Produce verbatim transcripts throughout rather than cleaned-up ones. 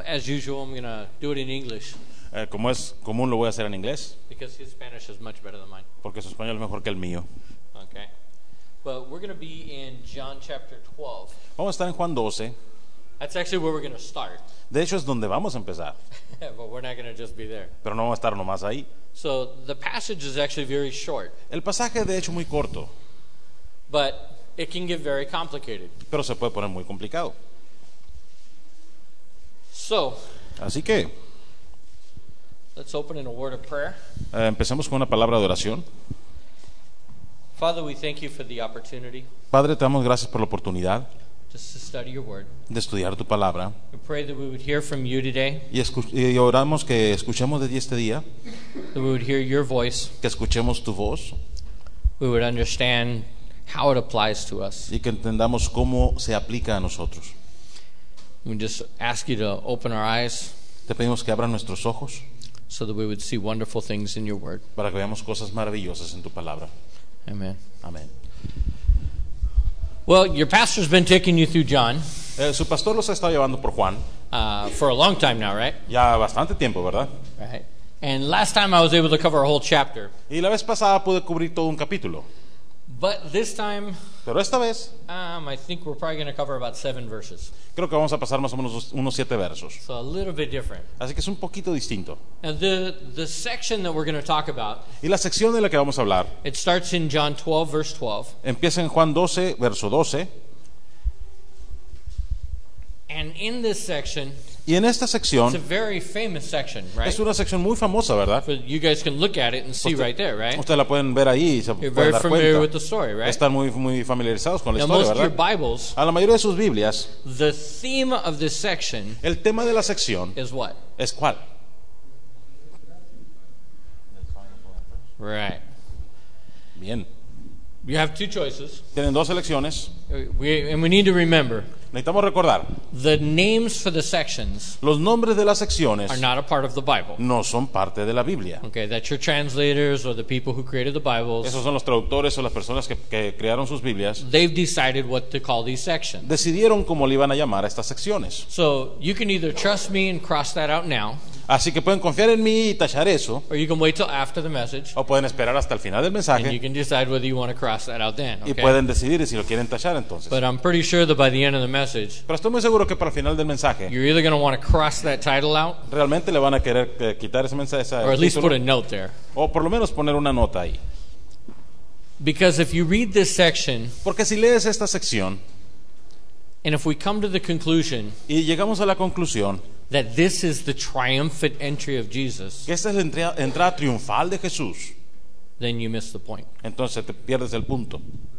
as usual, I'm going to do it in English. Eh, como es común, lo voy a hacer en inglés, Because his Spanish is much better than mine. porque su español es mejor que el mío. Okay. But we're going to be in John chapter twelve. Vamos a estar en Juan doce. That's actually where we're going to start. De hecho, es donde vamos a empezar, But we're not going to just be there. pero no vamos a estar nomás ahí. So the passage is actually very short, El pasaje, de hecho, muy corto, but it can get very complicated. pero se puede poner muy complicado. So Así que let's open in a word of prayer. eh, empecemos con una palabra de oración. Father, we thank you for the opportunity Padre, te damos gracias por la oportunidad just to study your word. de estudiar tu palabra We pray that we would hear from you today, y, escu- y oramos que escuchemos de ti este día, that we would hear your voice, que escuchemos tu voz we would understand how it applies to us. y que entendamos cómo se aplica a nosotros. We just ask you to open our eyes Te pedimos que abran nuestros ojos so that we would see wonderful things in your word. para que veamos cosas maravillosas en tu palabra. Amen. Amén. Well, your pastor's been taking you through John Eh, su pastor los ha estado llevando por Juan uh, for a long time now, right? ya bastante tiempo, ¿verdad? Right. And last time I was able to cover a whole chapter. Y la vez pasada pude cubrir todo un capítulo, But this time, pero esta vez um, I think we're probably going to cover about seven verses. creo que vamos a pasar más o menos unos siete versos. So a little bit different. Así que es un poquito distinto. And the, the section that we're going to talk about, Y la sección de la que vamos a hablar it starts in John twelve, verse twelve. empieza en Juan doce, verso doce. And in this section, Y en esta it's a sección very famous section, right? es una sección muy famosa, ¿verdad? But you guys can look at it and see Usted- right there, right? Ustedes la pueden ver ahí y se You're pueden very dar familiar with cuenta. the story, right? Están muy, muy familiarizados con la Now, historia, most of your ¿verdad? Bibles, A la mayoría de sus Biblias, the theme of this section el tema de la sección is what? es ¿cuál? Right. Bien. You have two choices. Tienen dos elecciones. We, and we need to remember Necesitamos recordar, the names for the sections los nombres de las secciones are not a part of the Bible. no son parte de la Biblia. Okay, that's your translators or the people who created the Bibles. Esos son los traductores o las personas que, que crearon sus Biblias. They've decided what to call these sections. Decidieron cómo le iban a llamar a estas secciones. So you can either trust me and cross that out now, Así que pueden confiar en mí y tachar eso, or you can wait till after the message o pueden esperar hasta el final del and you mensaje can decide whether you want to cross that out then. y Okay? pueden decidir si lo quieren tachar entonces. But I'm pretty sure that by the end of the message, Pero estoy muy seguro que para el final del mensaje you're either going to want to cross that title out realmente le van a querer eh, quitar ese mensaje, ese or at least título, put a note there. o por lo menos poner una nota ahí. Because if you read this section, Porque si lees esta sección and if we come to the conclusion y llegamos a la conclusión that this is the triumphant entry of Jesus, que esta es la entrada, entrada triunfal de Jesús, then you miss the point. entonces te pierdes el punto.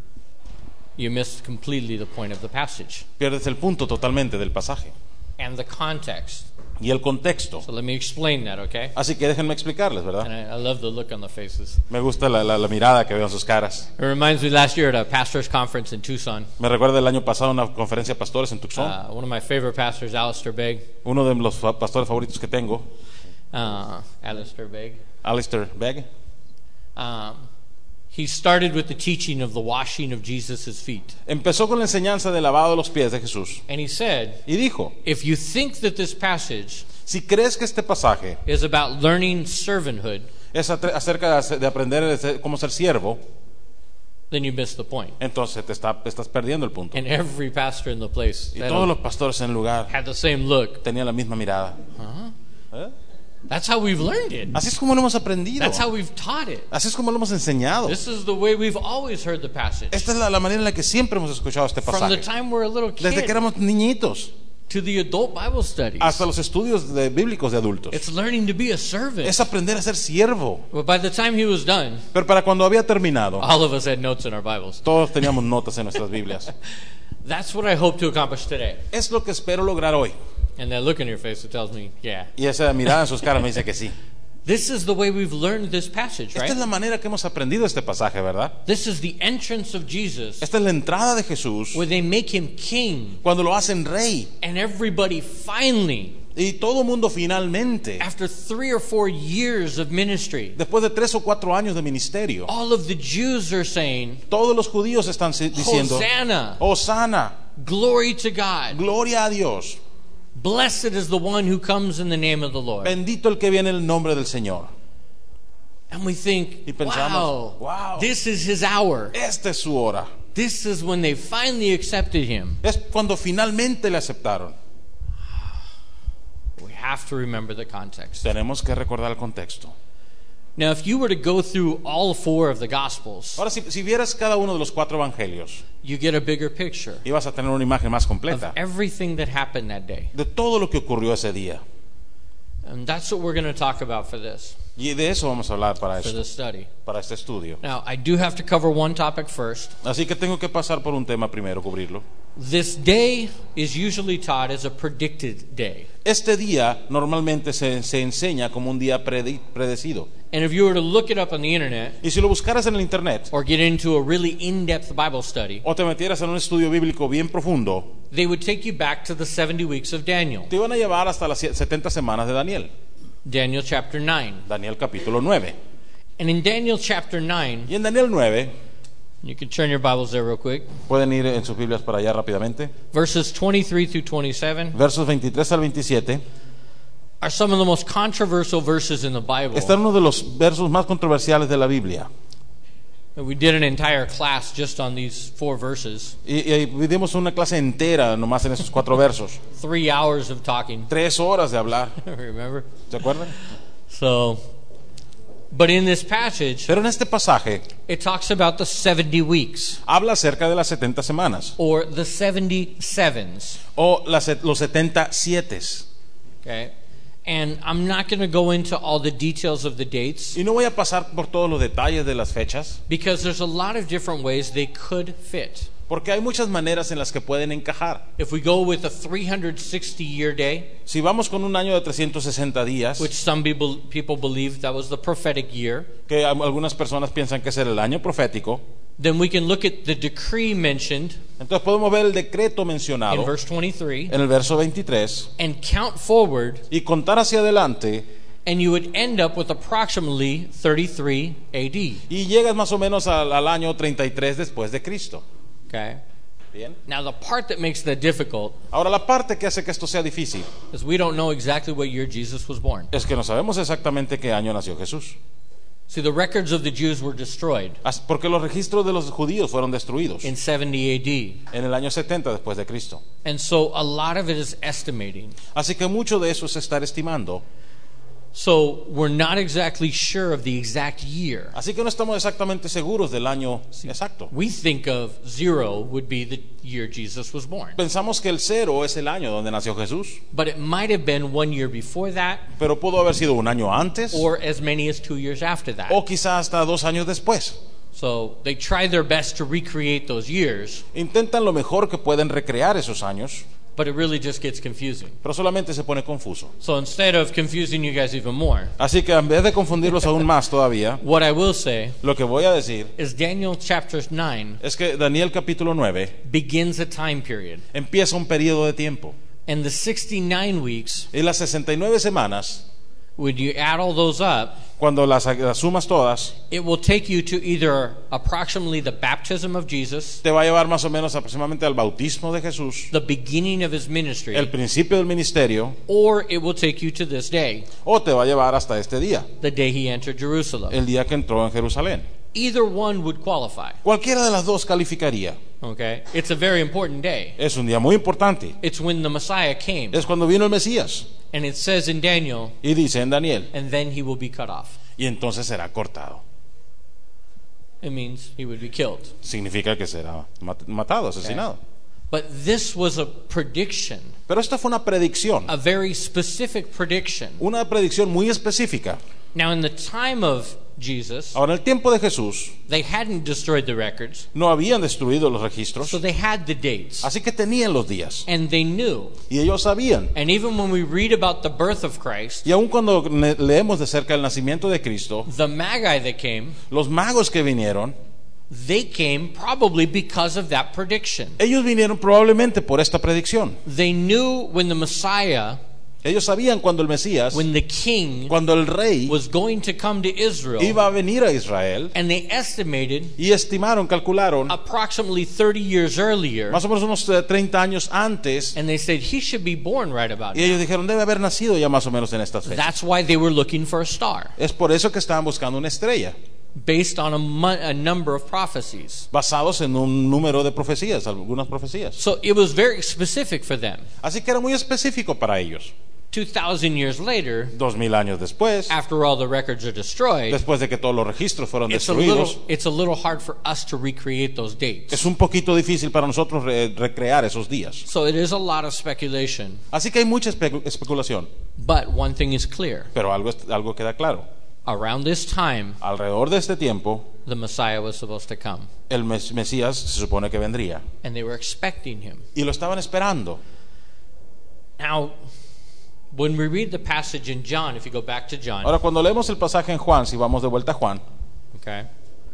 You miss completely the point of the passage Pierdes el punto totalmente del pasaje and the context. y el contexto. So let me explain that, okay? Así que déjenme explicarles, And ¿verdad? I, I love the look on the faces. Me gusta la, la, la mirada que veo en sus caras. It reminds me last year at a pastor's conference in Tucson. Me recuerda el año pasado una conferencia de pastores en Tucson. Uh, one of my favorite pastors, Alistair Begg. Uno de los fa- pastores favoritos que tengo, Uh, Alistair Begg. Alistair Begg, Um, he started with the teaching of the washing of Jesus' feet. empezó con la enseñanza del lavado de los pies de Jesús And he said, y dijo, if you think that this passage si crees que este pasaje is about learning servanthood, es atre- acerca de, hacer- de aprender a ser- cómo ser siervo, then you miss the point. entonces te, está- te estás perdiendo el punto. And every pastor in the place Y that todos los pastores en el lugar had the same look. tenían la misma mirada. ¿Eh? That's how we've learned it. Así es como lo hemos aprendido. That's how we've taught it. Así es como lo hemos enseñado. This is the way we've always heard the passage. Esta es la, la manera en la que siempre hemos escuchado este From the pasaje. time we're a little Desde que kid éramos niñitos to the adult Bible studies. hasta los estudios de- bíblicos de adultos. It's learning to be a servant. Es aprender a ser siervo. But by the time he was done, Pero para cuando había terminado, all of us had notes in our Bibles. todos teníamos notas en nuestras Biblias. That's what I hope to accomplish today. Es lo que espero lograr hoy. And that look in your face that tells me, yeah. Y esa mirada en sus caras me dice que sí. This is the way we've learned this passage, Esta es right? la manera que hemos aprendido este pasaje, ¿verdad? This is the entrance of Jesus, Esta es la entrada de Jesús where they make him king, cuando lo hacen rey. and everybody finally, Y todo mundo finalmente, after three or four years of ministry, después de tres o cuatro años de ministerio, all of the Jews are saying, todos los judíos están si- diciendo, Hosanna, Hosanna, glory to God. gloria a Dios. Blessed is the one who comes in the name of the Lord. Bendito el que viene en el nombre del Señor. And we think, Y pensamos, wow, wow, this is his hour. esta es su hora. This is when they finally accepted him. Es cuando finalmente le aceptaron. We have to remember the context. Tenemos que recordar el contexto. Now, if you were to go through all four of the Gospels, Ahora, si, si vieras cada uno de los cuatro evangelios, you get a bigger picture ibas a tener una imagen más of completa everything that happened that day. de todo lo que ocurrió ese día. And that's what we're going to talk about for this, Y de eso vamos a hablar para for esto, this study. para este estudio. Now, I do have to cover one topic first. Así que tengo que pasar por un tema primero, cubrirlo. This day is usually taught as a predicted day. Este día normalmente se, se enseña como un día predi- predecido. And if you were to look it up on the internet Y si lo buscaras en el internet or get into a really in-depth Bible study, o te metieras en un estudio bíblico bien profundo, they would take you back to the seventy weeks of Daniel. te iban a llevar hasta las setenta semanas de Daniel. Daniel chapter nine. Daniel capítulo nueve. And in Daniel chapter nine, Y en Daniel nueve, you can turn your Bibles there real quick. pueden ir en sus Biblias para allá rápidamente, Verses twenty-three through twenty-seven versos veintitrés al veintisiete, are some of the most controversial verses in the Bible. está uno de los versos más controversiales de la Biblia. We did an entire class just on these four verses. Y, y dimos una clase entera nomás en esos cuatro versos. Three hours of talking. Tres horas de hablar. Remember? ¿Se acuerdan? So, but in this passage, Pero en este pasaje it talks about the seventy weeks habla acerca de las setenta semanas or the seventy sevens. o las, los setenta siete. Okay? And I'm not going to go into all the details of the dates Y no voy a pasar por todos los detalles de las fechas, because there's a lot of different ways they could fit. porque hay muchas maneras en las que pueden encajar. If we go with a three hundred sixty year day, Si vamos con un año de trescientos sesenta días, which some people people believe that was the prophetic year, que algunas personas piensan que es el año profético, then we can look at the decree mentioned entonces podemos ver el decreto in mencionado verse twenty-three en el verso veintitrés and count forward, y contar hacia adelante, and you would end up with approximately thirty-three A D. y llegas más o menos al, al año treinta y tres después de Cristo. Okay? Bien. Now, the part that makes that difficult Ahora, la parte que hace que esto sea difícil is we don't know exactly what year Jesus was born. es que no sabemos exactamente qué año nació Jesús. See, the records of the Jews were destroyed As- Porque los registros de los judíos fueron destruidos in seventy A D. en el año setenta después de Cristo. And so a lot of it is estimating. Así que mucho de eso es estar estimando. So we're not exactly sure of the exact year. Así que no estamos exactamente seguros del año exacto. We think of zero would be the year Jesus was born. Pensamos que el cero es el año donde nació Jesús, But it might have been one year before that pero pudo haber sido un año antes or as many as two years after that. o quizá hasta dos años después. So they try their best to recreate those years, Intentan lo mejor que pueden recrear esos años, but it really just gets confusing. pero solamente se pone confuso. So instead of confusing you guys even more, Así que en vez de confundirlos aún más todavía, what I will say lo que voy a decir is Daniel chapter nine es que Daniel capítulo nueve begins a time period. empieza un periodo de tiempo. And the sixty-nine weeks, Y las sesenta y nueve semanas, when you add all those up, cuando las, las sumas todas, it will take you to either approximately the baptism of Jesus, te va a llevar más o menos aproximadamente al bautismo de Jesús, the beginning of his ministry, el principio del ministerio, or it will take you to this day, o te va a llevar hasta este día, the day he entered Jerusalem. el día que entró en Jerusalén. Either one would qualify. Cualquiera de las dos calificaría. Okay? It's a very important day. Es un día muy importante. It's when the Messiah came. Es cuando vino el Mesías. And it says in Daniel, Y dice en Daniel, and then he will be cut off. y entonces será cortado. It means he would be killed. Significa que será mat- matado, asesinado. But this was a prediction, Pero esta fue una predicción, a very specific prediction. una predicción muy específica. Now, in the time of Jesus, Ahora, en el tiempo de Jesús, they hadn't destroyed the records, no habían destruido los registros, so they had the dates, así que tenían los días. and they knew. Y ellos sabían. And even when we read about the birth of Christ, Y aun cuando ne- leemos de cerca el nacimiento de Cristo, the Magi that came, los magos que vinieron, they came probably because of that prediction. ellos vinieron probablemente por esta predicción. They knew when the Messiah Ellos sabían cuando el Mesías, when the king cuando el rey was going to come to Israel, iba a venir a Israel, and they estimated y estimaron, calcularon, approximately thirty years earlier, más o menos unos eh, treinta años antes, and they said he should be born right about y now. ellos dijeron, debe haber nacido ya más o menos en estas fechas. That's why they were looking for a star, Es por eso que estaban buscando una estrella, based on a, mon- a number of prophecies. basados en un número de profecías, algunas profecías. So it was very specific for them. Así que era muy específico para ellos. Two thousand years later, Dos mil años después, after all the records are destroyed, después de que todos los registros fueron it's a little destruidos, it's a little hard for us to recreate those dates. es un poquito difícil para nosotros re- recrear esos días. So it is a lot of speculation. Así que hay mucha espe- especulación, But one thing is clear. pero algo, es- algo queda claro. Around this time, Alrededor de este tiempo, the Messiah was supposed to come. el mes- Mesías se supone que vendría. And they were expecting him. Y lo estaban esperando. Now, when we read the passage in John, if you go back to John, Ahora, cuando leemos el pasaje en Juan, si vamos de vuelta a Juan, okay,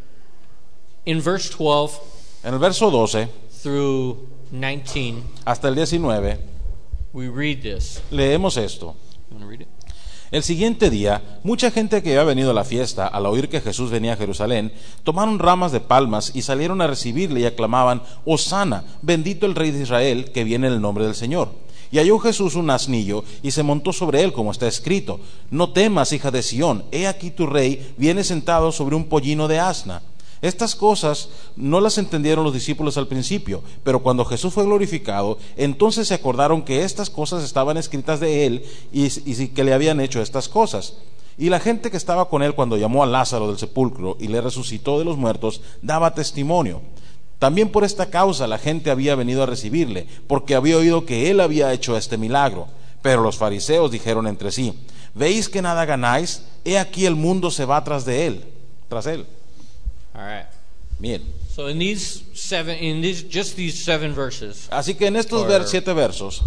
in verse twelve en el verso doce through nineteen, hasta el diecinueve, we read this. leemos esto. You want to read it? El siguiente día, mucha gente que había venido a la fiesta, al oír que Jesús venía a Jerusalén, tomaron ramas de palmas y salieron a recibirle y aclamaban, Hosana, bendito el Rey de Israel, que viene en el nombre del Señor. Y halló Jesús un asnillo y se montó sobre él, como está escrito, no temas, hija de Sión, he aquí tu rey viene sentado sobre un pollino de asna. Estas cosas no las entendieron los discípulos al principio, pero cuando Jesús fue glorificado, entonces se acordaron que estas cosas estaban escritas de él y, y que le habían hecho estas cosas. Y la gente que estaba con él cuando llamó a Lázaro del sepulcro y le resucitó de los muertos, daba testimonio. También por esta causa la gente había venido a recibirle, porque había oído que él había hecho este milagro. Pero los fariseos dijeron entre sí, ¿veis que nada ganáis? He aquí el mundo se va tras de él, tras él. All right. Bien. So in these seven, in these just these seven verses, Así que en estos Or- ver- siete versos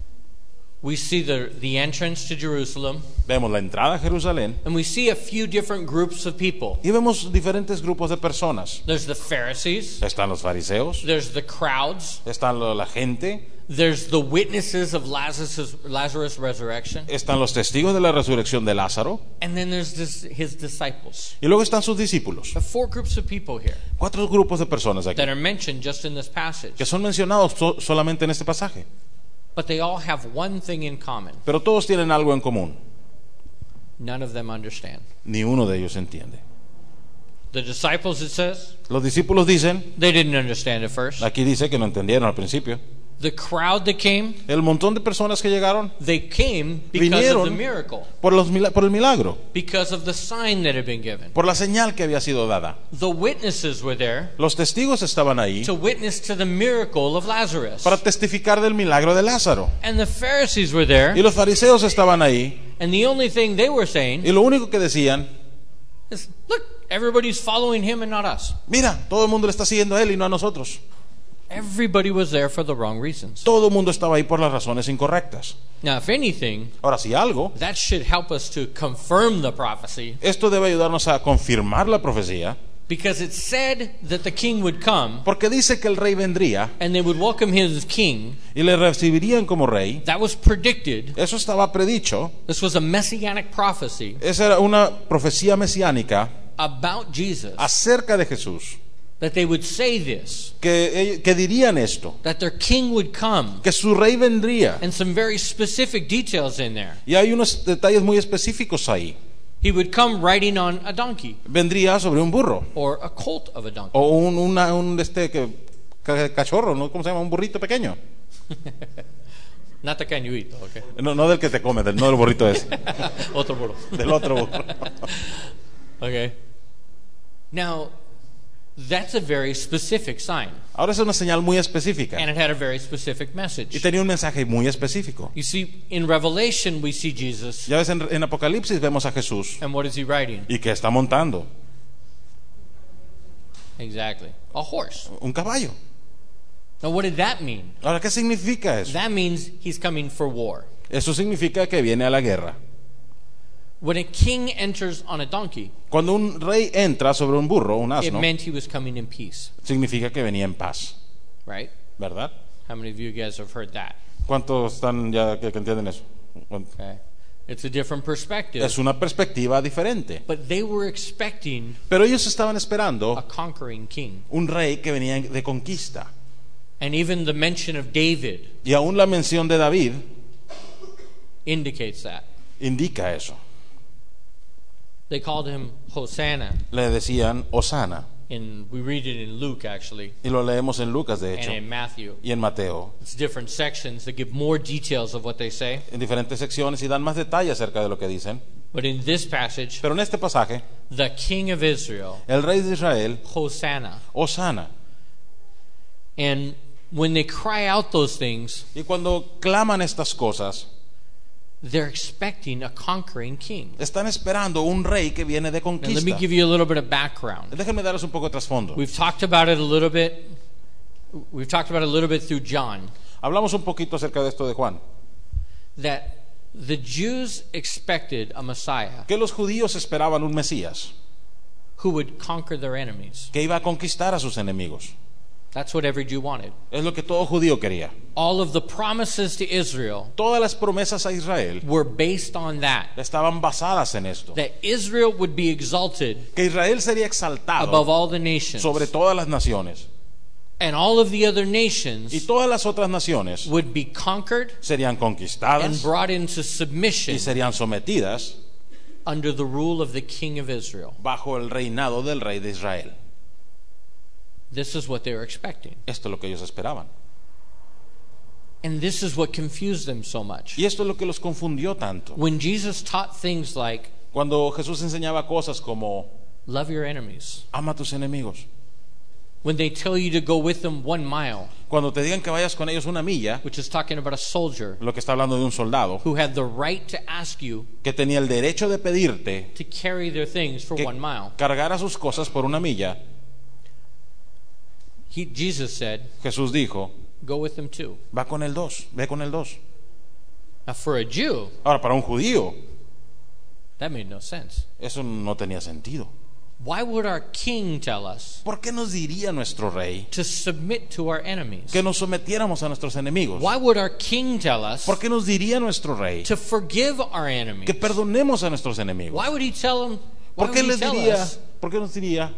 we see the the entrance to Jerusalem, vemos la entrada a Jerusalén and we see a few different groups of people. y vemos diferentes grupos de personas. There's the Pharisees, Están los fariseos, there's the crowds, están lo- la gente, there's the witnesses of Lazarus' Lazarus' resurrection, están los testigos de la resurrección de Lázaro and then there's this, his disciples. y luego están sus discípulos. There are four groups of people here Cuatro grupos de personas aquí that are mentioned just in this passage, que son mencionados so- solamente en este pasaje, but they all have one thing in common: pero todos tienen algo en común. none of them understand. Ni uno de ellos entiende. The disciples, it says, Los discípulos dicen, they didn't understand at first. aquí dice que no entendieron al principio. The crowd that came, El montón de personas que llegaron they came because Vinieron. of the miracle, por, los, mila- por el milagro, because of the sign that had been given. por la señal que había sido dada. The witnesses were there Los testigos estaban ahí to witness to the miracle of Lazarus. para testificar del milagro de Lázaro. And the Pharisees were Y there, los fariseos estaban ahí and the only thing they were saying y lo único que decían, is, look, everybody's following him and not us. mira, todo el mundo le está siguiendo a él y no a nosotros. Everybody was there for the wrong reasons. Todo el mundo estaba ahí por las razones incorrectas. Now, if anything, Ahora, si algo, that should help us to confirm the prophecy, esto debe ayudarnos a confirmar la profecía, because it said that the king would come porque dice que el rey vendría and they would welcome him as king. y le recibirían como rey. That was predicted. Eso estaba predicho. This was a messianic prophecy Esa era una profecía mesiánica about Jesus, acerca de Jesús, that they would say this, que, que dirían esto, that their king would come, que su rey vendría. and some very specific details in there. Y hay unos detalles muy específicos ahí. He would come riding on a donkey Vendría sobre un burro or a colt of a donkey. o un, una, un este que, ca- cachorro, ¿no? ¿Cómo se llama? Un burrito pequeño. Not the kind you eat, though, okay? No, no del que te comes, del, no del burrito ese, Otro burro. del otro burro. Okay. Now, that's a very specific sign, Ahora es una señal muy específica and it had a very specific y message. tenía un mensaje muy específico. You see, in Revelation, we see Jesus, Ya ves, en, en Apocalipsis vemos a Jesús and what is he riding? y que está montando Exactly. A horse. un caballo. Now, what did that mean? Ahora, ¿qué significa eso? That means he's coming for war. Eso significa que viene a la guerra. When a king enters on a donkey, Cuando un rey entra sobre un burro, un it asno, meant he was coming in peace, significa que venía en paz, right? ¿verdad? How many of you guys have heard that? ¿Cuántos están ya que, que entienden eso? Okay. It's a different perspective. Es una perspectiva diferente. But they were expecting Pero ellos estaban a esperando conquering king. un rey que venía de conquista. And even the mention of David Y aún la mención de David indicates that. indica eso. They called him Hosanna. Le decían Osana. In, we read it in Luke, actually, Y lo leemos en Lucas, de and hecho, in Matthew. y en Mateo, It's different sections that give more details of what they say. en diferentes secciones, y dan más detalle acerca de lo que dicen. But in this passage, Pero en este pasaje, the king of Israel, el rey de Israel, Hosanna. Osana. And when they cry out those things, Y cuando claman estas cosas, they're expecting a conquering king. están esperando un rey que viene de Now, let me conquista. give you a little bit of background. Déjenme darles un poco de trasfondo. We've talked about it a little bit. We've talked about it a little bit through John. Hablamos un poquito acerca de esto de Juan. That the Jews expected a Messiah Que los judíos esperaban un Mesías who would conquer their enemies. que iba a conquistar a sus enemigos. That's what every Jew wanted. Es lo que todo judío quería. All of the promises to Israel Todas las promesas a Israel were based on that. estaban basadas en esto. That Israel would be exalted Que Israel sería above exaltado all the nations. sobre todas las naciones. And all of the other Y nations todas las otras naciones would be conquered serían and conquistadas brought into submission y serían sometidas under the rule of the king of Israel. bajo el reinado del rey de Israel. This is what they were expecting. Esto es lo que ellos esperaban. And this is what confused them so much. Y esto es lo que los confundió tanto. When Jesus taught things like, Cuando Jesús enseñaba cosas como love your enemies. ama a tus enemigos. When they tell you to go with them one mile, Cuando te digan que vayas con ellos una milla, which is talking about a soldier lo que está hablando de un soldado who had the right to ask you que tenía el derecho de pedirte to carry their things for que one mile. cargara sus cosas por una milla, He, Jesus said, Jesús dijo, go with them too. va con el dos, ve con el dos. Now, for a Jew, Ahora, para un judío, that made no sense. eso no tenía sentido. Why would our king tell us ¿Por qué nos diría nuestro rey to submit to our enemies? que nos sometiéramos a nuestros enemigos? Why would our king tell us ¿Por qué nos diría nuestro rey to forgive our enemies? que perdonemos a nuestros enemigos? Why would he tell them? Why ¿Por qué would he les tell diría, us por qué nos diría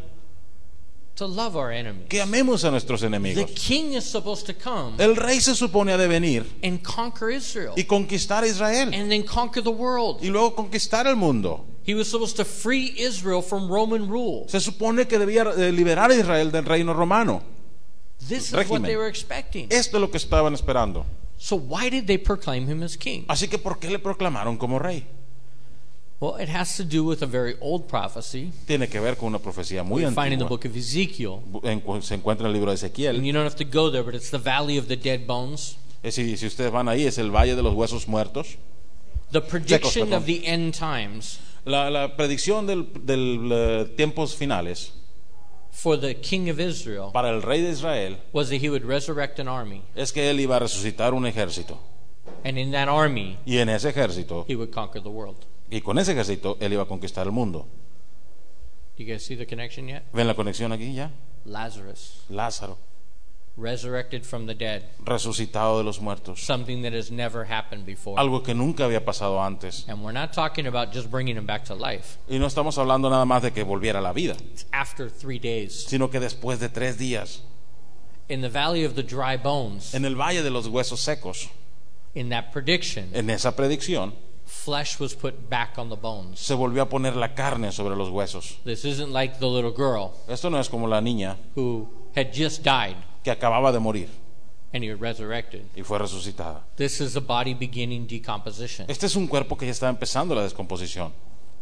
to love our enemies? que amemos a nuestros The enemigos? king is supposed to come El rey se supone ha de venir and conquer Israel y conquistar a Israel and then conquer the world. y luego conquistar el mundo. He was supposed to free Israel from Roman rule. Se supone que debía eh, liberar a Israel del reino romano. This is what Régimen. they were expecting. Esto es lo que estaban esperando. So why did they proclaim him as king? Así que ¿por qué le proclamaron como rey? Well, it has to do with a very old prophecy Tiene que ver con una profecía muy we find in the antigua. book of Ezekiel. En- se encuentra en el libro de And Ezequiel. you don't have to go there, but it's the valley of the dead bones. Eh, Si, si ustedes van ahí, es el valle de los huesos muertos. The prediction perdón. of the end times La, la predicción del, del eh, tiempos finales for the king of Israel para el rey de Israel was that he would resurrect an army. es que él iba a resucitar un ejército. And in that army, Y en ese ejército, he would conquer the world. y con ese ejército, él iba a conquistar el mundo. Do you guys see the connection yet? ¿Ven la conexión aquí ya? Lazarus, Lázaro, resurrected from the dead. resucitado de los muertos. Something that has never happened before. Algo que nunca había pasado antes. And we're not talking about just bringing him back to life. Y no estamos hablando nada más de que volviera a la vida, It's after three days. sino que después de tres días, In the valley of the dry bones, en el valle de los huesos secos, in that prediction, en esa predicción, flesh was put back on the bones. se volvió a poner la carne sobre los huesos. This isn't like the little girl Esto no es como la niña who had just died que acababa de morir and he resurrected. y fue resucitada. This is a body beginning decomposition. Este es un cuerpo que ya está empezando la descomposición.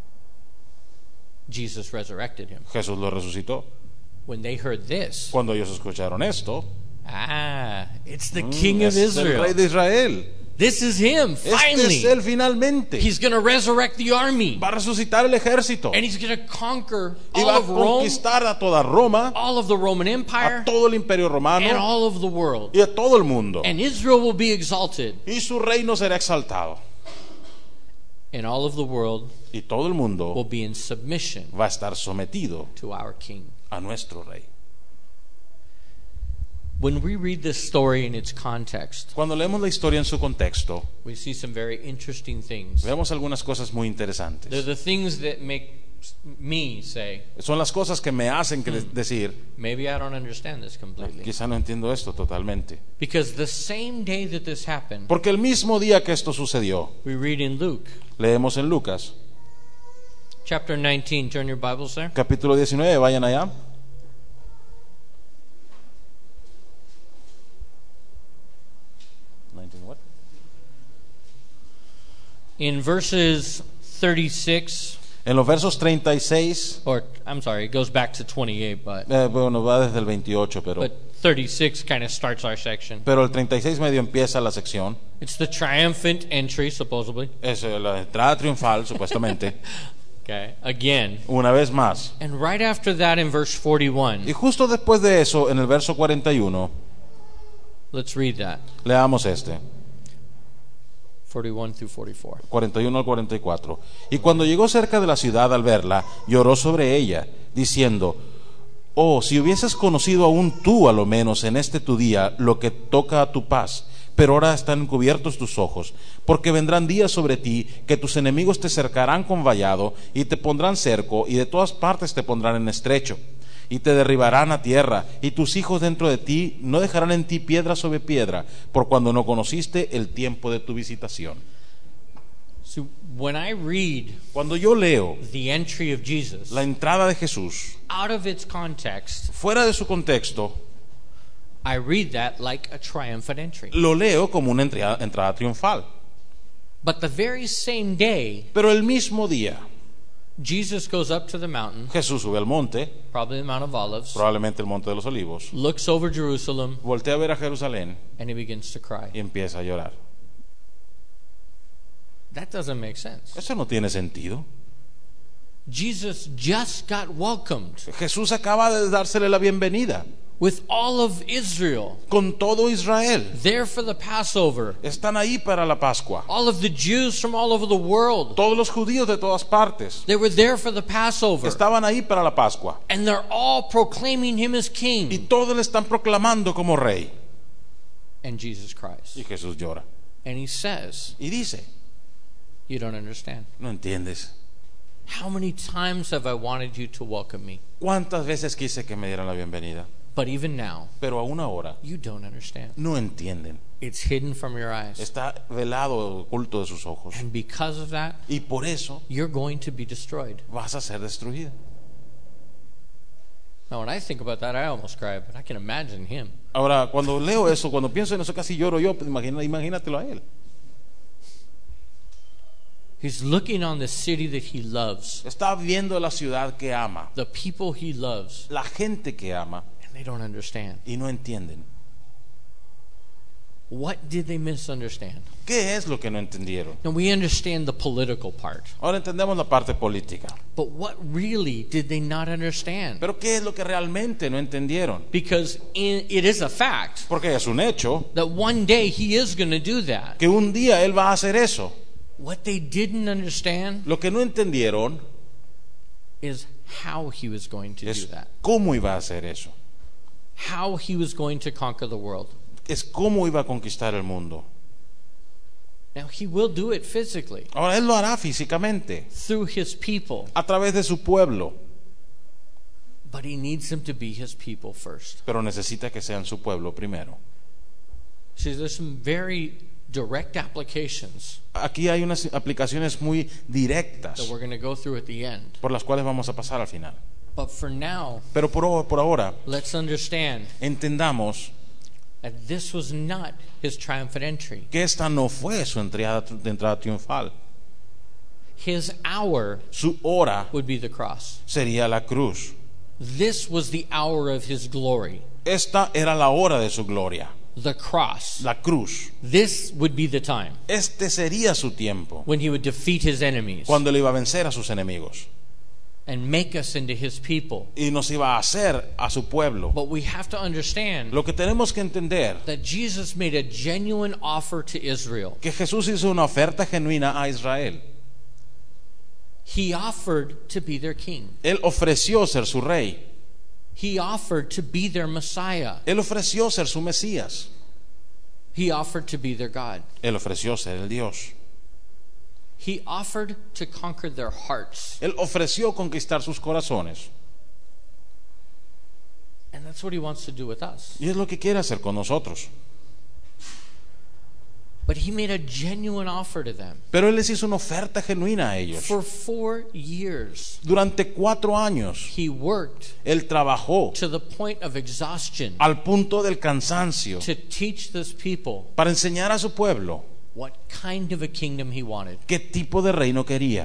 Jesus resurrected him. Jesús lo resucitó. When they heard this, Cuando ellos escucharon esto, ah, it's the mm, king of es el Israel. rey de Israel. This is him, Este finally. es él finalmente. He's going to resurrect the army. Va a resucitar el ejército And he's going to conquer y all va a of Rome, conquistar a toda Roma, all of the Roman a Empire, todo el imperio and romano all of the world. y a todo el mundo. And Israel will be exalted, Y su reino será exaltado. and all of the world Y todo el will mundo be in submission va a estar sometido to our king. a nuestro rey. When we read this story in its context, Cuando leemos la historia en su contexto, we see some very interesting things. vemos algunas cosas muy They're interesantes. the things that make me say, Son las cosas que me hacen que de- decir, maybe I don't understand this completely. quizá no entiendo esto totalmente. Because the same day that this happened, Porque el mismo día que esto sucedió, we read in Luke leemos en Lucas, chapter nineteen. Turn your Bibles there. capítulo diecinueve, vayan allá. nineteen what? In verses thirty-six, En los versos treinta y seis, or I'm sorry, it goes back to twenty-eight, but eh, bueno, va desde el veintiocho, pero, but thirty-six kind of starts our section. pero el treinta y seis medio empieza la sección. It's the triumphant entry, supposedly. Es eh, la entrada triunfal, supuestamente, Okay, again. una vez más. And right after that, in verse forty-one, Y justo después de eso, en el verso cuarenta y uno, let's read that. leamos este. forty-one through forty-four. cuarenta y uno al cuarenta y cuatro. Y cuando llegó cerca de la ciudad al verla, lloró sobre ella, diciendo: Oh, si hubieses conocido aún tú, a lo menos en este tu día, lo que toca a tu paz, pero ahora están encubiertos tus ojos, porque vendrán días sobre ti que tus enemigos te cercarán con vallado y te pondrán cerco y de todas partes te pondrán en estrecho y te derribarán a tierra, y tus hijos dentro de ti no dejarán en ti piedra sobre piedra, por cuando no conociste el tiempo de tu visitación. So when I read Cuando yo leo the entry of Jesus la entrada de Jesús out of its context, fuera de su contexto, I read that like a triumphant entry. lo leo como una entrada, entrada triunfal. But the very same day, Pero el mismo día, Jesus goes up to the mountain, Jesús sube al monte, probably the Mount of Olives, probablemente el monte de los olivos, looks over Jerusalem, voltea a ver a Jerusalén and he begins to cry. y empieza a llorar. That doesn't make sense. Eso no tiene sentido. Jesus just got welcomed Jesús acaba de dársele la bienvenida with all of Israel con todo Israel. there for the Passover. Están ahí para la Pascua. All of the Jews from all over the world, Todos los judíos de todas partes they were there for the Passover. estaban ahí para la Pascua. And they're all proclaiming him as Y king. todos le están proclamando como rey. And Jesus cries. Y Jesús llora. And he says, Y dice: you don't understand. ¿No entiendes? How many times have I wanted you to welcome me? ¿Cuántas veces quise que me dieran la bienvenida? But even now, Pero aún ahora you don't understand. no entienden. It's hidden from your eyes. Está velado, oculto de sus ojos. And because of that, Y por eso you're going to be destroyed. vas a ser destruido. Now, when I think about that, I almost cry, but I can imagine him. Ahora, cuando leo eso, cuando pienso en eso, casi lloro yo. Pues imagina, imagínatelo a él. He's looking on the city that he loves, Está viendo la ciudad que ama, the people he loves, la gente que ama, and they don't understand. y no entienden. What did they misunderstand? ¿Qué es lo que no entendieron? Now, we understand the political part, Ahora entendemos la parte política. but what really did they not understand? Pero ¿qué es lo que realmente no entendieron? Because in, it is a fact Porque es un hecho that one day he is going to do that. que un día él va a hacer eso. What they didn't understand Lo que no entendieron is how he was going to do es that, cómo iba a hacer eso. how he was going to conquer the world. Es cómo iba a conquistar el mundo. Now, he will do it physically Ahora él lo hará físicamente, through his people, a través de su pueblo, but he needs them to be his people first. pero necesita que sean su pueblo primero. See, there's some very direct applications Aquí hay unas aplicaciones muy directas that we're going to go through at the end. por las cuales vamos a pasar al final. But for now, Pero por, por ahora, let's understand entendamos that this was not his triumphant entry. que esta no fue su entrada, de entrada triunfal. His hour Su hora would be the cross. sería la cruz. This was the hour of his glory, Esta era la hora de su gloria, the cross. la cruz. This would be the time Este sería su tiempo, when he would defeat his enemies cuando le iba a vencer a sus enemigos and make us into his people. y nos iba a hacer a su pueblo. But we have to understand Lo que tenemos que entender that Jesus made a genuine offer to Israel. que Jesús hizo una oferta genuina a Israel. He offered to be their king. Él ofreció ser su rey. He offered to be their Messiah. Él ofreció ser su Mesías. He offered to be their God. Él ofreció ser el Dios. He offered to conquer their hearts. Él ofreció conquistar sus corazones. And that's what he wants to do with us. Y es lo que quiere hacer con nosotros. But he made a genuine offer to them. Pero Él les hizo una oferta genuina a ellos. For four years, Durante cuatro años, he worked Él trabajó to the point of exhaustion al punto del cansancio to teach this people para enseñar a su pueblo what kind of a kingdom he wanted. qué tipo de reino quería.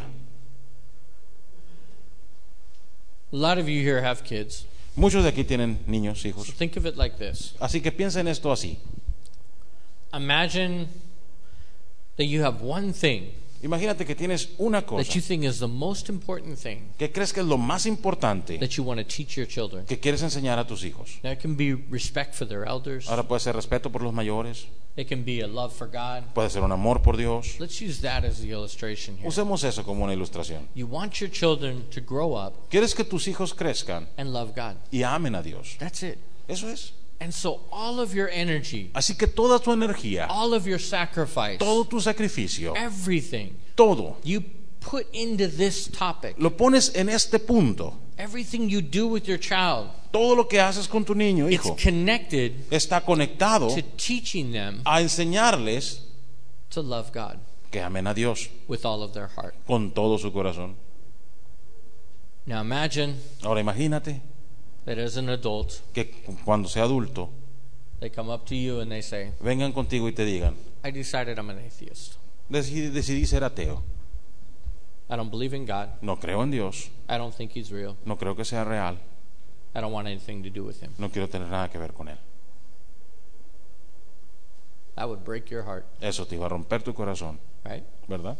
A lot of you here have kids. Muchos de aquí tienen niños, hijos. So think of it like this. Así que piensen esto así. Imagine that you have one thing Imagínate que tienes una that cosa you think is the most important thing que crees que es lo más importante that you want to teach your children. que quieres enseñar a tus hijos. Now, it can be respect for their elders. Ahora puede ser respeto por los mayores, It can be a love for God. puede ser un amor por Dios. Let's use that as the illustration here. Usemos eso como una ilustración. You want your children to grow up Quieres que tus hijos crezcan and love God. y amen a Dios. That's it. Eso es. And so all of your energy, Así que toda tu energía, all of your sacrifice, todo tu sacrificio, everything todo, you put into this topic, lo pones en este punto. everything you do with your child, Todo lo que haces con tu niño, it's hijo, connected está conectado to teaching them a enseñarles to love God que amen a Dios with all of their heart. con todo su corazón. Now imagine Ahora imagínate that as an adult, que cuando sea adulto they come up to you and they say, vengan contigo y te digan, I decided I'm an atheist. decidí, decidí ser ateo, I don't believe in God. no creo en Dios, I don't think he's real. no creo que sea real, I don't want anything to do with him. no quiero tener nada que ver con él. That would break your heart, Eso te iba a romper tu corazón, right? ¿verdad?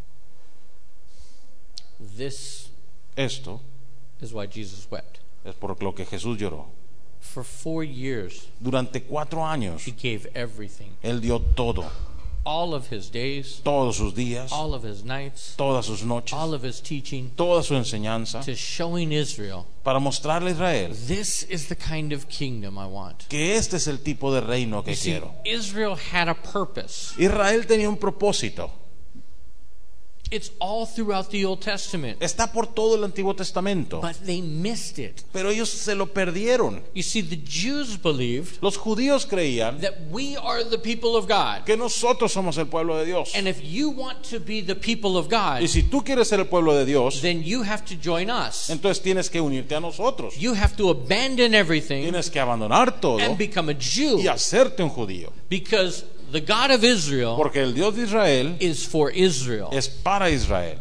This Esto is why Jesus wept. es por lo que Jesús lloró. For four years, Durante cuatro años, he gave everything. Él dio todo, All of his days, todos sus días, all of his nights, todas sus noches, all of his teaching, toda su enseñanza, to showing Israel, para mostrarle a Israel this is the kind of kingdom I want. que este es el tipo de reino que You see, quiero. Israel had a purpose. Israel tenía un propósito. It's all throughout the Old Testament. Está por todo el Antiguo Testamento, But they missed it. pero ellos se lo perdieron. You see, the Jews believed Los judíos creían that we are the people of God. que nosotros somos el pueblo de Dios. And if you want to be the people of God, Y si tú quieres ser el pueblo de Dios, then you have to join us. entonces tienes que unirte a nosotros. You have to abandon everything Tienes que abandonar todo and become a Jew, y hacerte un judío. because the God of Israel Porque el Dios de Israel is for Israel. es para Israel.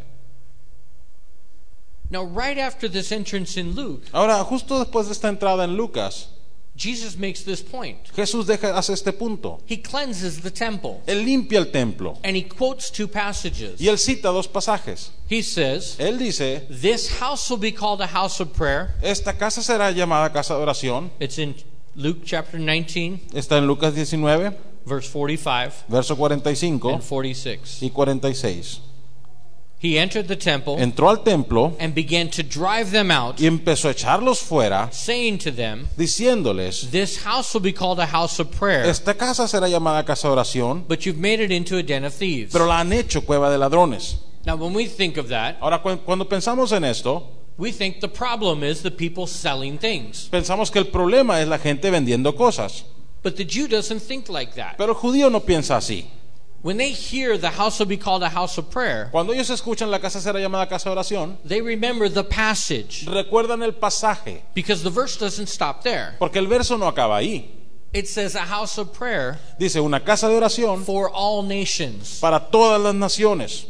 Now, right after this entrance in Luke, Ahora, justo después de esta entrada en Lucas, Jesus makes this point. Jesús deja, hace este punto. He cleanses the temple, Él limpia el templo and he quotes two passages. y él cita dos pasajes. He says, Él dice, this house will be called a house of prayer. esta casa será llamada casa de oración. It's in Luke chapter nineteen, Está en Lucas diecinueve, verse forty-five verso cuarenta y cinco and forty-six. y cuarenta y seis. He entered the temple Entró al templo and began to drive them out, y empezó a echarlos fuera, saying to them, diciéndoles, this house will be called a house of prayer, esta casa será llamada casa de oración, but you've made it into a den of thieves. pero la han hecho cueva de ladrones. Now, when we think of that, Ahora, cu- cuando pensamos en esto, we think the problem is the people selling things. pensamos que el problema es la gente vendiendo cosas. But the Jew doesn't think like that. Pero el judío no piensa así. When they hear the house will be called a house of prayer, Cuando ellos escuchan la casa será llamada casa de oración, they remember the passage, recuerdan el pasaje, because the verse doesn't stop there. porque el verso no acaba ahí. It says a house of prayer Dice una casa de oración for all nations. para todas las naciones.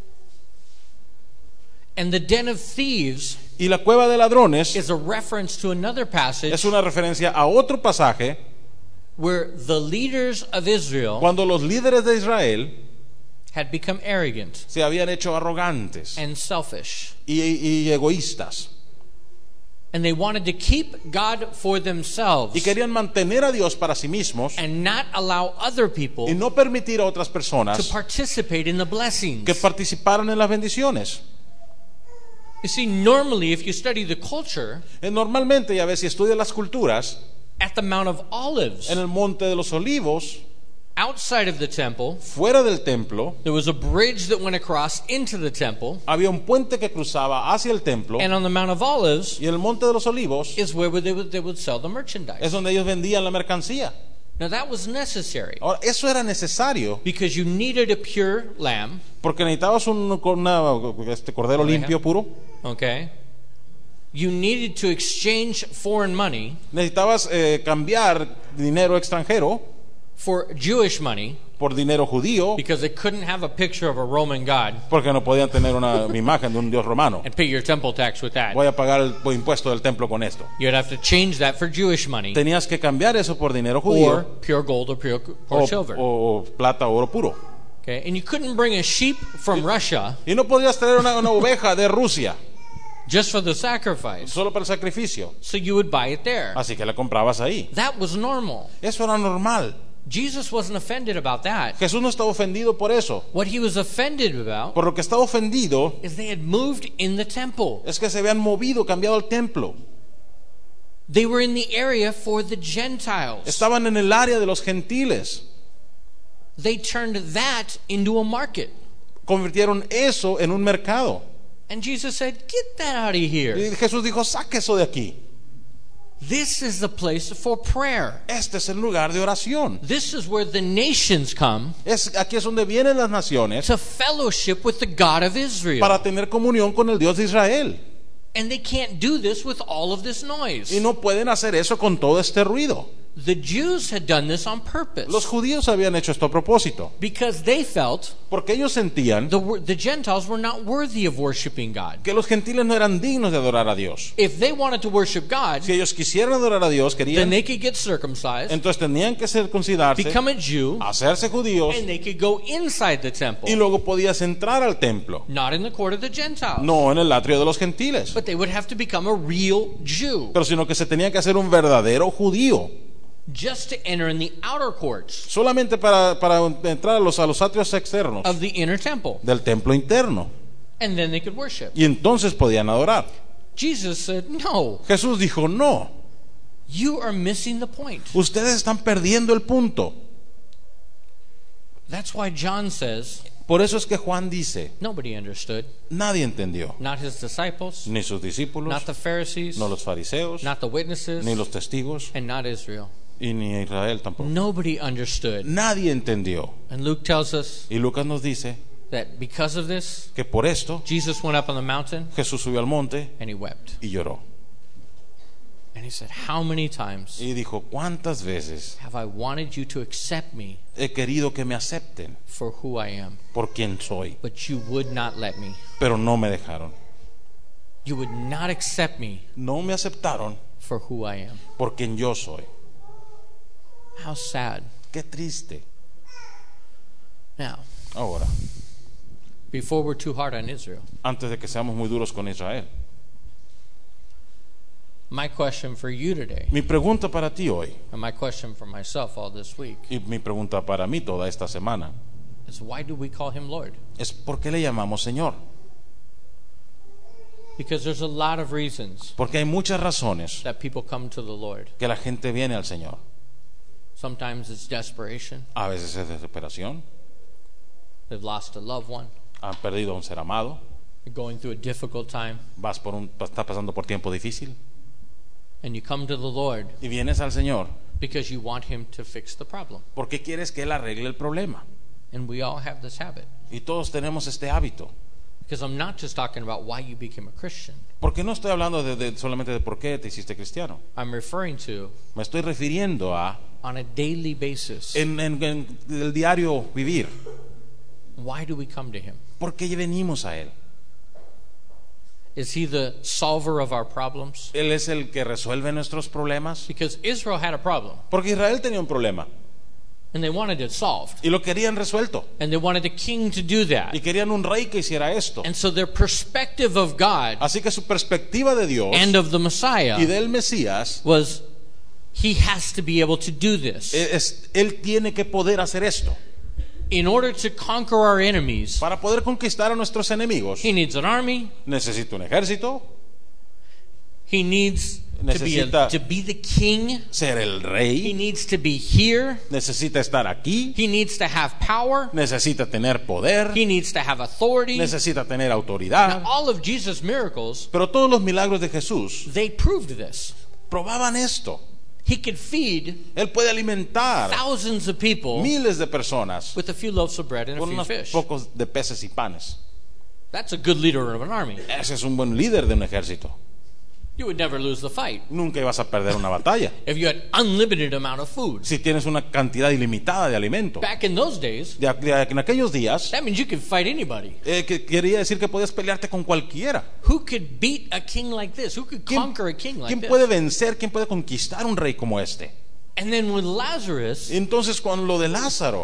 And the den of thieves Y la cueva de ladrones is a reference to another passage es una referencia a otro pasaje where the leaders of Israel cuando los líderes de Israel had become arrogant se habían hecho arrogantes and selfish. y, y egoístas And they wanted to keep God for themselves y querían mantener a Dios para sí mismos and not allow other people y no permitir a otras to personas participate in the blessings. que participaran en las bendiciones. You see, normally, if you study the culture, Eh, Normalmente, ya ves, si estudias las culturas, at the Mount of Olives, en el Monte de los Olivos, outside of the temple, fuera del templo, there was a bridge that went across into the temple, había un puente que cruzaba hacia el templo, and on the Mount of Olives y el Monte de los Olivos is where they would, they would sell the es merchandise. donde ellos vendían la mercancía. Now that was necessary Ahora, eso era necesario because you needed a pure lamb, porque necesitabas un una, este cordero Oveja. limpio, puro. okay? You needed to exchange foreign money Necesitabas eh, cambiar dinero extranjero for Jewish money por dinero judío, because they couldn't have a picture of a Roman god porque no podían tener una imagen de un dios romano. and pay your temple tax with that. Voy a pagar el impuesto del templo con esto. You'd have to change that for Jewish money Tenías que cambiar eso por dinero or judío pure gold or pure or o, silver. o plata o oro puro. Okay? And you couldn't bring a sheep from Russia Y no podías traer una, una oveja de Rusia just for the sacrifice. solo para el sacrificio. So you would buy it there. Así que la comprabas ahí. That was normal. Eso era normal. Jesus wasn't offended about that. Jesús no estaba ofendido por eso. What he was offended about Por lo que estaba ofendido is they had moved in the temple. es que se habían movido, cambiado el templo. They were in the area for the Gentiles. Estaban en el área de los gentiles. They turned that into a market. Convirtieron eso en un mercado. And Jesus said, "Get that out of Y here. Jesús dijo, saque eso de aquí. This is the place for prayer. Este es el lugar de oración. This is where the nations come Es, aquí es donde vienen las naciones to fellowship with the God of Israel. para tener comunión con el Dios de Israel. And they can't do this with all of this noise. Y no pueden hacer eso con todo este ruido. The Jews had done this on purpose Los judíos habían hecho esto a propósito, because they felt porque ellos sentían the, the Gentiles were not worthy of worshiping God. que los gentiles no eran dignos de adorar a Dios. If they wanted to worship God, Si ellos quisieran adorar a Dios, then querían, they could get circumcised, entonces tenían que circuncidarse, become a Jew, hacerse judíos, and they could go inside the y temple, luego podías entrar al templo, not in the court of the Gentiles. no en el atrio de los gentiles, But they would have to become a real Jew pero sino que se tenía que hacer un verdadero judío, just to enter in the outer courts solamente para, para entrar a los, a los atrios externos of the inner temple, del templo interno, and then they could worship. y entonces podían adorar. Jesus said, "No, Jesús dijo, no, you are missing the point." ustedes están perdiendo el punto. That's why John says Por eso es que Juan dice, nobody understood, nadie entendió, not his disciples, ni sus discípulos, not the Pharisees, no los fariseos, not the witnesses, ni los testigos, and not Israel. y ni Israel tampoco. Nobody understood. Nadie entendió. And Luke tells us Y Lucas nos dice that because of this, que por esto Jesus went up on the mountain Jesús subió al monte and he wept. y lloró. And he said, "How many times Y dijo, ¿cuántas veces have I wanted you to accept me he querido que me acepten for who I am? por quien soy? But you would not let me. Pero no me dejaron. You would not accept me No me aceptaron for who I am." por quien yo soy. How sad. Qué triste. Now, Ahora, before we're too hard on Israel, antes de que seamos muy duros con Israel, my question for you today, mi pregunta para ti hoy, and my question for myself all this week, y mi pregunta para mí toda esta semana, is why do we call him Lord? es ¿por qué le llamamos Señor? Because there's a lot of reasons Porque hay muchas razones that people come to the Lord. que la gente viene al Señor. Sometimes it's desperation. A veces es desesperación, They've lost a loved one. han perdido a un ser amado, You're going through a difficult time. vas por un, estás pasando por tiempo difícil, And you come to the Lord y vienes al Señor because you want him to fix the problem. porque quieres que Él arregle el problema. And we all have this habit. Y todos tenemos este hábito. Because I'm not just talking about why you became a Christian. Porque no estoy hablando de, de, solamente de por qué te hiciste cristiano. I'm referring to Me estoy refiriendo a on a daily basis. en, en, en el diario vivir. Why do we come to him? ¿Por qué venimos a Él? Is he the solver of our problems? Él es el que resuelve nuestros problemas. Because Israel had a problem Porque Israel tenía un problema and they wanted it solved. y lo querían resuelto. And they wanted a king to do that. Y querían un rey que hiciera esto. And so their perspective of God Así que su perspectiva de Dios and of the y Messiah del Mesías was he has to be able to do this. es, Él tiene que poder hacer esto. in order to conquer our enemies, para poder conquistar a nuestros enemigos, he needs an army. necesita un ejército, He needs to be, a, necesita to be the king. ser el He rey, needs to be here. necesita estar aquí, He needs to have power. necesita tener poder, He needs to have authority. necesita tener autoridad. Now, all of Jesus' miracles, Pero todos los milagros de Jesús they proved this. probaban esto. He could feed Él puede alimentar thousands of people miles de personas with a few loaves of bread and a con few unos fish. pocos de peces y panes. That's a good leader of an army. Ese es un buen líder de un ejército. You would never lose the fight Nunca ibas a perder una batalla if you had unlimited amount of food. si tienes una cantidad ilimitada de alimento. Back in those days, De, de- en aquellos días, that means you could fight anybody. eh, que quería decir que podías pelearte con cualquiera. Who could beat a king like this? Who could ¿Quién, conquer a king like quién this? puede vencer? ¿Quién puede conquistar un rey como este? And then with Lazarus, Entonces, con lo de Lázaro,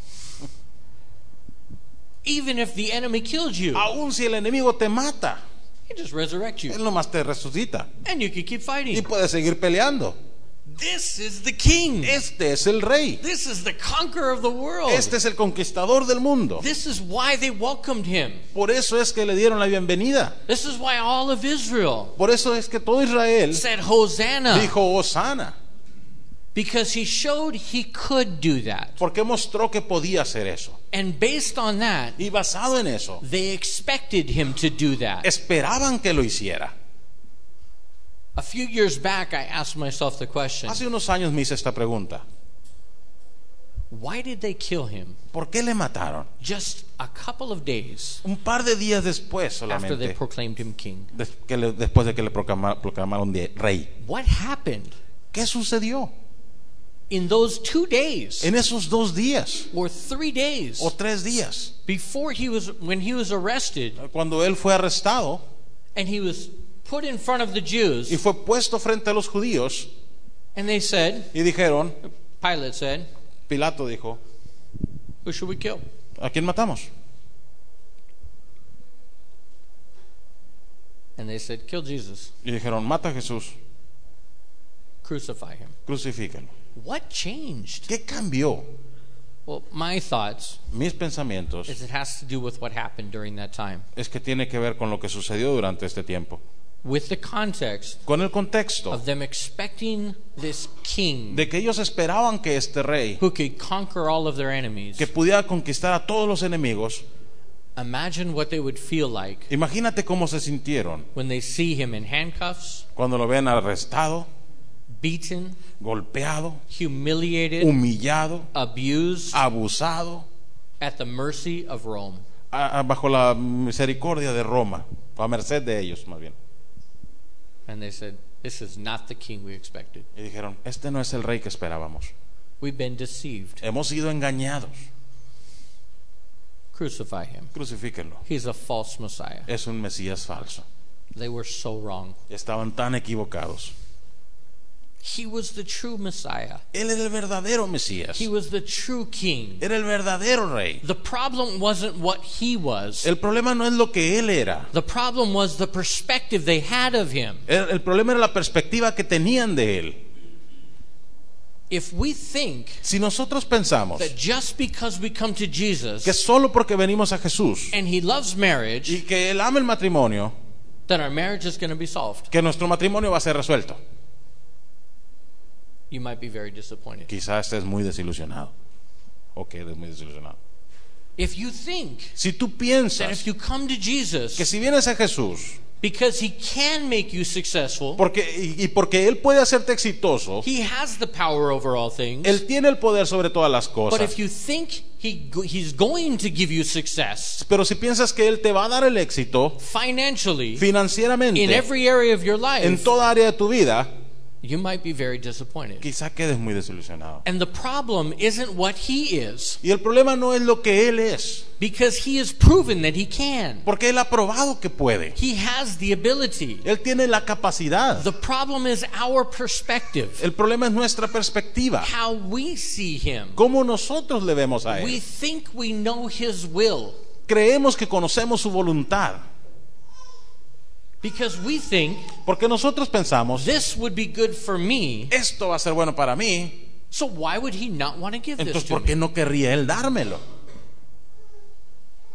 even if the enemy killed you, aun si el enemigo te mata, he just resurrects you. él nomás te resucita And you could keep y fighting. puedes seguir peleando. This is the king. Este es el rey. This is the conqueror of the world. Este es el conquistador del mundo. This is why they welcomed him. Por eso es que le dieron la bienvenida. This is why all of Israel Por eso es que todo Israel said Hosanna. dijo Hosana, Because he showed he could do that. porque mostró que podía hacer eso. And based on that, Y basado en eso, they expected him to do that. esperaban que lo hiciera. A few years back, I asked myself the question, Hace unos años me hice esta pregunta. why did they kill him ¿Por qué le mataron? just a couple of days Un par de días después after they solamente, proclaimed him king? des- que le- después de que le proclama- proclamaron de rey. What happened ¿Qué sucedió? in those two days En esos dos días or three days o tres días, before he was, when he was arrested cuando él fue arrestado and he was put in front of the Jews, y fue puesto frente a los judíos and they said, y dijeron, Pilate said, Pilato dijo, who should we kill? ¿a quién matamos? And they said, kill Jesus, Y dijeron, mata a Jesús, crucify him. crucifíquenlo. What changed? ¿Qué cambió? Well, my thoughts Mis pensamientos is it has to do with what happened during that time. es que tiene que ver con lo que sucedió durante este tiempo. With the context Con el contexto of them expecting this king de que ellos esperaban que este rey, who could conquer all of their enemies. que pudiera conquistar a todos los enemigos, Imagine what they would feel like imagínate cómo se sintieron when they see him in handcuffs, cuando lo ven arrestado, beaten, golpeado, humiliated, humillado, abused, abusado, at the mercy of Rome. a- a- bajo la misericordia de Roma, o a merced de ellos más bien. And they said, this is not the king we expected. Y dijeron, este no es el rey que esperábamos. We've been deceived. Hemos sido engañados. Crucify him. Crucifíquenlo. He's a false Messiah. Es un Mesías falso. They were so wrong. Estaban tan equivocados. He was the true Messiah. Él era el verdadero Mesías. He was the true king. Era el verdadero rey. The problem wasn't what he was. El problema no es lo que él era. The problem was the perspective they had of him. El, el problema era la perspectiva que tenían de él. If we think Si nosotros pensamos that just because we come to Jesus que solo porque venimos a Jesús and he loves marriage, y que él ama el matrimonio, then our marriage is going to be solved, que nuestro matrimonio va a ser resuelto, you might be very disappointed. quizá estés muy desilusionado o quedes muy desilusionado. If you think Si tú that piensas if you come to que Jesus si vienes a Jesús because he can make you successful, porque, y, y porque él puede hacerte exitoso, he has the power over all things. él tiene el poder sobre todas las But cosas, if you think he go- he's going to give you success pero si piensas que él te va a dar el éxito financially in financieramente every area of your en life, toda área de tu vida, you might be very disappointed. quizá quedes muy desilusionado. And the problem isn't what he is, Y el problema no es lo que él es, because he has proven that he can. porque él ha probado que puede. He has the ability. Él tiene la capacidad. The problem is our perspective, El problema es nuestra perspectiva. how we see him. ¿Cómo nosotros le vemos a We él? think we know his will Creemos que conocemos su voluntad, because we think porque nosotros pensamos, this would be good for me, esto va a ser bueno para mí, so why would he not want to give this entonces to ¿por qué me? no querría él dármelo?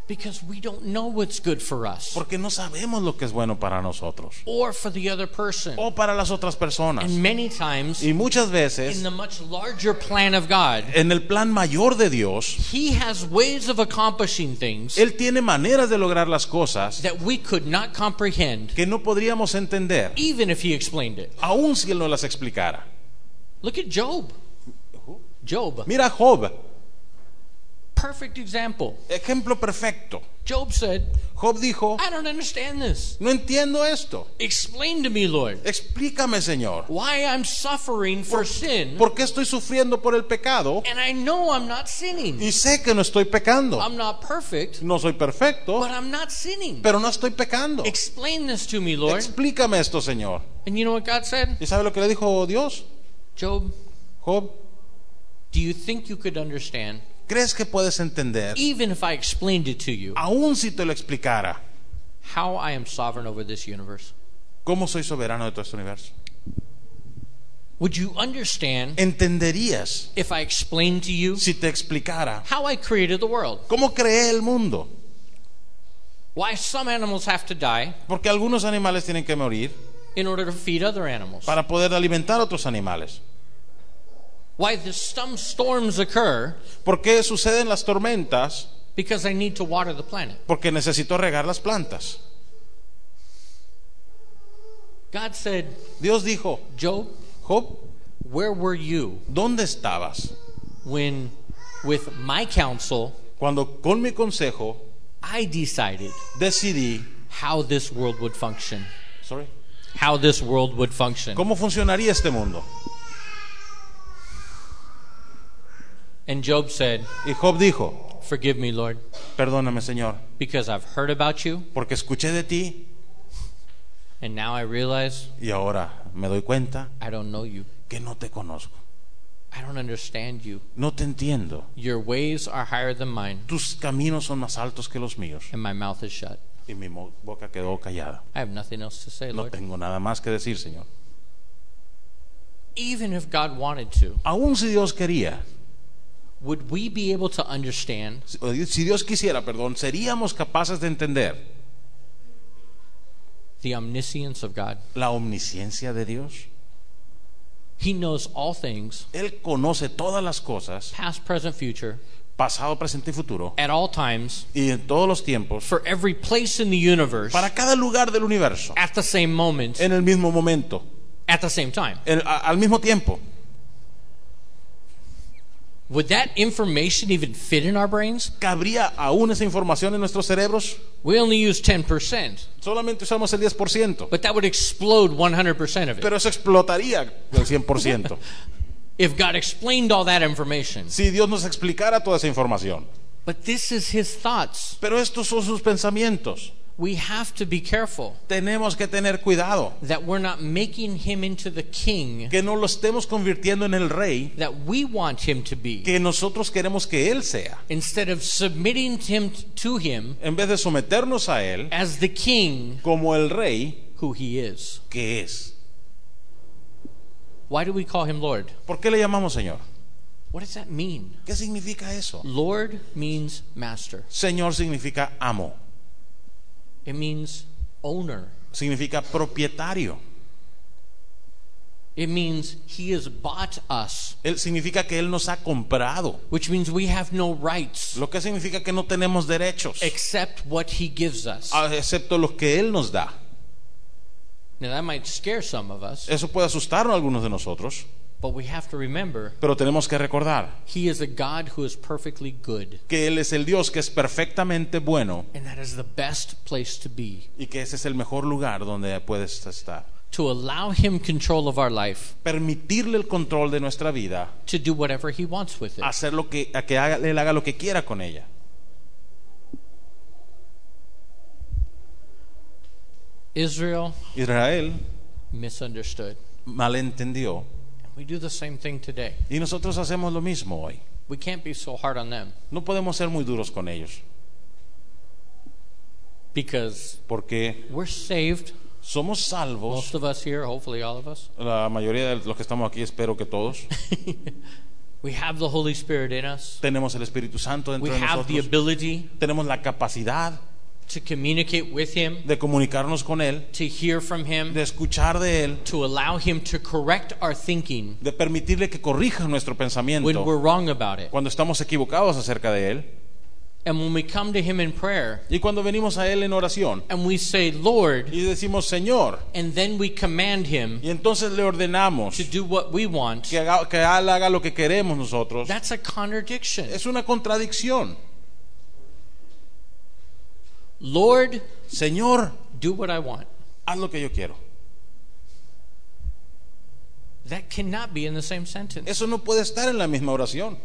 Because we don't know what's good for us Porque no sabemos lo que es bueno para nosotros or for the other person. o para las otras personas. And many times, Y muchas in veces, the much larger plan of God, en el plan mayor de Dios, He has ways of accomplishing things Él tiene maneras de lograr las cosas that we could not comprehend, que no podríamos entender, even if He explained it. aun si Él no las explicara. Look at Job. Job, Mira a Job, perfect example. ejemplo perfecto. Job said, Job dijo, I don't understand this. no entiendo esto. Explain to me, Lord, Explícame, Señor. why I'm suffering for sin, ¿Por qué estoy sufriendo por el pecado? and I know I'm not sinning. Y sé que no estoy pecando. I'm not perfect, No soy perfecto, but I'm not sinning. pero no estoy pecando. Explain this to me, Lord. Explícame esto, Señor. And you know what God said? ¿Y sabe lo que le dijo Dios? Job, Job, do you think you could understand, ¿crees que puedes entender, even if I explained it to you, aun si te lo explicara, how I am sovereign over this universe? cómo soy soberano de todo este universo? Would you understand ¿Entenderías if I explained to you si te explicara how I created the world? cómo creé el mundo? Why some animals have to die Porque algunos animales tienen que morir in order to feed other animals? para poder alimentar a otros animales. Why the some storms occur ¿Por qué suceden las tormentas? because I need to water the planet. Porque necesito regar las plantas. God said, Dios dijo, Job, Job, where were you ¿dónde estabas when with my counsel cuando con mi consejo I decided decidí how this world would function? sorry, How this world would function. cómo funcionaría este mundo? And Job said, Y Job dijo, forgive me, Lord, perdóname, Señor, because I've heard about you, porque escuché de ti and now I realize y ahora me doy cuenta I don't know you. que no te conozco. I don't understand you. No te entiendo. Your ways are higher than mine, Tus caminos son más altos que los míos. and my mouth is shut. Y mi mo- boca quedó callada. I have nothing else to say, No Lord. tengo nada más que decir, Señor. Even if God wanted to, Aún si Dios quería, would we be able to understand si si Dios quisiera, perdón, seríamos capaces de entender the omniscience of God? la omnisciencia de Dios. He knows all things, Él conoce todas las cosas, past, present, future, pasado, presente y futuro, at all times, y en todos los tiempos, for every place in the universe, para cada lugar del universo, at the same moment, en el mismo momento, at the same time. en- a- al mismo tiempo. Would that information even fit in our brains? ¿Cabría aún esa información en nuestros cerebros? We only use ten percent, Solamente usamos el diez por ciento, but that would explode one hundred percent of it. pero eso explotaría el cien por ciento. If God explained all that information. Si Dios nos explicara toda esa información. But this is His thoughts. Pero estos son sus pensamientos. We have to be careful Tenemos que tener cuidado that we're not making Him into the king que no lo estemos convirtiendo en el rey that we want Him to be, que nosotros queremos que Él sea. instead of submitting him to Him En vez de someternos a Él as the king como el rey who He is. que es. Why do we call Him Lord? ¿Por qué le llamamos Señor? What does that mean? ¿Qué significa eso? Lord means master. Señor significa amo, It means owner. significa propietario. It means He has bought us, Él significa que Él nos ha comprado, which means we have no rights lo que significa que no tenemos derechos, except what He gives us. excepto los que Él nos da. Now that might scare some of us, Eso puede asustar a algunos de nosotros, but we have to remember pero tenemos que recordar He is a God who is perfectly good, que Él es el Dios que es perfectamente bueno and that is the best place to be. y que ese es el mejor lugar donde puedes estar. To allow Him control of our life, Permitirle el control de nuestra vida, to do whatever He wants with it. hacer lo que, a que haga, Él haga lo que quiera con ella. Israel Israel misunderstood. malentendió We do the same thing today. y nosotros hacemos lo mismo hoy. We can't be so hard on them No podemos ser muy duros con ellos because porque we're saved. somos salvos, Most of us here, hopefully all of us. la mayoría de los que estamos aquí, espero que todos, We have the Holy Spirit in us. Tenemos el Espíritu Santo dentro We de have the nosotros. ability Tenemos la capacidad to communicate with Him, de comunicarnos con Él, to hear from Him, de escuchar de Él, to allow Him to correct our thinking de permitirle que corrija nuestro when pensamiento we're wrong about it. cuando estamos equivocados acerca de Él. And when we come to Him in prayer Y cuando venimos a Él en oración and we say, Lord, y decimos Señor, and then we command Him y entonces le ordenamos to do what we want, que haga, que Él haga lo que queremos nosotros, that's a contradiction. es una contradicción. Lord, Señor, do what I want. haz lo que yo quiero. That cannot be in the same sentence. Eso no puede estar en la misma oración.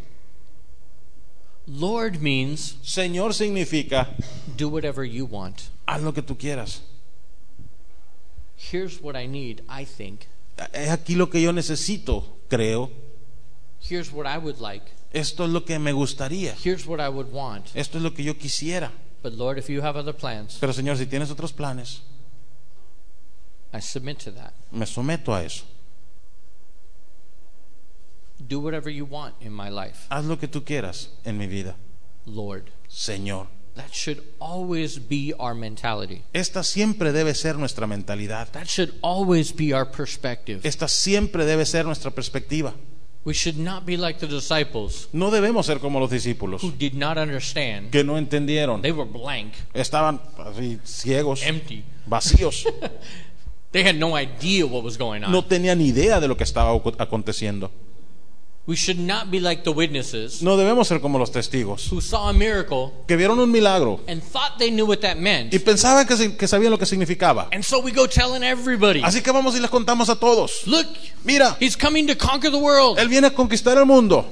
Lord means Señor significa do whatever you want. haz lo que tú quieras. Here's what I need, I think. Es aquí lo que yo necesito, creo. Here's what I would like. Esto es lo que me gustaría. Here's what I would want. Esto es lo que yo quisiera. But Lord, if you have other plans, Pero Señor, si tienes otros planes, I submit to that. me someto a eso. Do whatever you want in my life, Haz lo que tú quieras en mi vida, Lord. Señor. That should always be our mentality. Esta siempre debe ser nuestra mentalidad. That should always be our perspective. Esta siempre debe ser nuestra perspectiva. We should not be like the disciples No debemos ser como los discípulos who did not understand. que no entendieron. They were blank, Estaban así ciegos, empty. vacíos. They had no idea what was going on. No tenían idea de lo que estaba aconteciendo. We should not be like the witnesses No debemos ser como los testigos who saw a miracle que vieron un milagro and thought they knew what that meant. y pensaban que, se- que sabían lo que significaba. And so we go telling everybody, Así que vamos y les contamos a todos. look, Mira, He's coming to conquer the world. Él viene a conquistar el mundo.